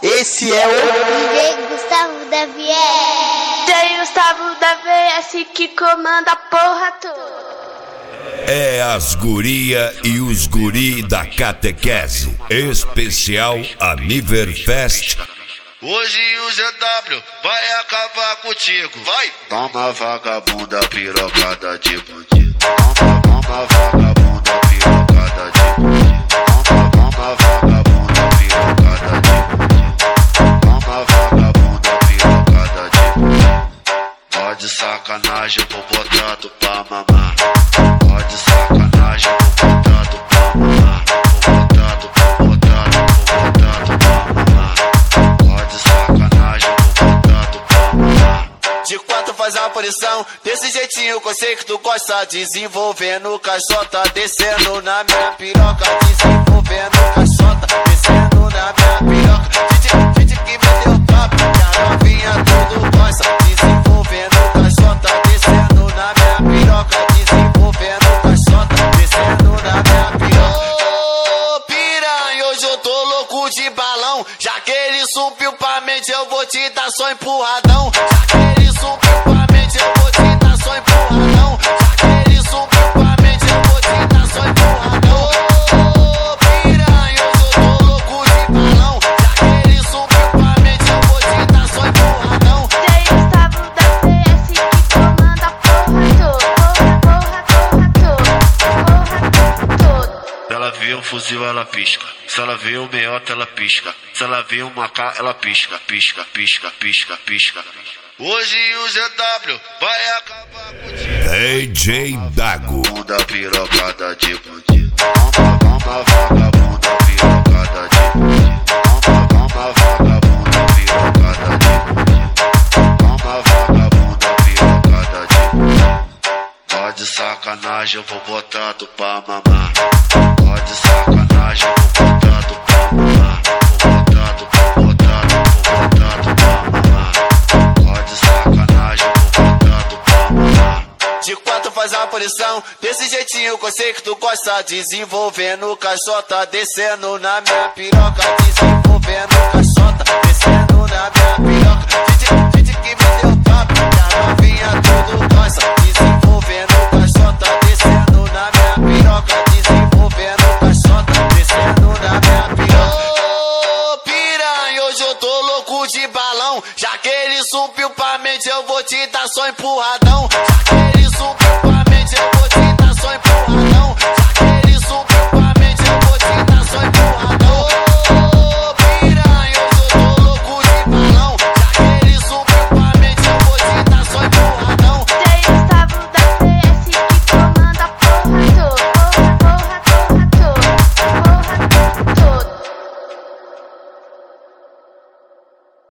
Esse é o DJ Gustavo da VS. DJ Gustavo da VS que comanda a porra toda. É as guria e os guri da catequese. Especial Aniverfest. Hoje o ZW vai acabar contigo. Vai! Toma vagabunda pirocada de bandido. Toma vagabunda pirocada de bandido. Toma vagabunda pirocada de bandido. Toma vagabunda pirocada de bandido. Pode sacanagem, eu vou botar tu pra mamar. Pode sacanagem, eu vou botar tu pra mamar. Vou botar tu pra botar tu, vou botar tu pra mamar. Pode sacanagem, eu vou botar tu pra mamar. De quatro faz a posição, desse jeitinho que eu sei que tu gosta. Desenvolvendo caixota, descendo na minha piroca. Desenvolvendo caixota, descendo na minha piroca. Gente que me deu papo, que a novinha tudo gosta. Desenvolvendo caixota, descendo na minha piroca. Desenvolvendo caixota, descendo na minha piroca. Ô piranha, hoje eu tô louco de balão. Já que ele subiu pra mente, eu vou te dar só empurradão. Já que ele subiu pra mente, eu vou te dar só empurradão. Já que ele subiu pra mente, eu vou te dar só empurradão. Ô piranha, hoje eu tô louco de balão. Já que ele subiu pra mente, eu vou te dar só empurradão. DJ Gustavo da VS que comanda a porra toda. Se ela vê um fuzil, ela pisca. Se ela vê um meiota, ela pisca. Se ela vê uma K, ela pisca. Pisca, pisca, pisca, pisca. Hoje o ZW vai acabar contigo. DJ Dago. Vagabunda pirocada de bandido. Toma vagabunda pirocada de bandido. Toma vagabunda pirocada de bandido. Toma vagabunda pirocada de bandido. Pode sacanagem, eu vou botar tu pra mamar. Pode sacanagem, eu vou botar tu pra mamar. Vou botar tu pra botar tu, vou botar tu pra mamar. Pode sacanagem, eu vou botar tu pra mamar. De quatro faz a posição, desse jeitinho que eu sei que tu gosta. Desenvolvendo caixota, descendo na minha piroca. Desenvolvendo caixota, descendo na minha piroca. Gente que me deu papo, que a novinha tudo gosta. Desenvolvendo caixota, descendo na minha piroca. Desenvolvendo caixota, descendo na minha piroca. Ô piranha, hoje eu tô louco de balão. Já que ele subiu pra mente, eu vou te dar só empurradão.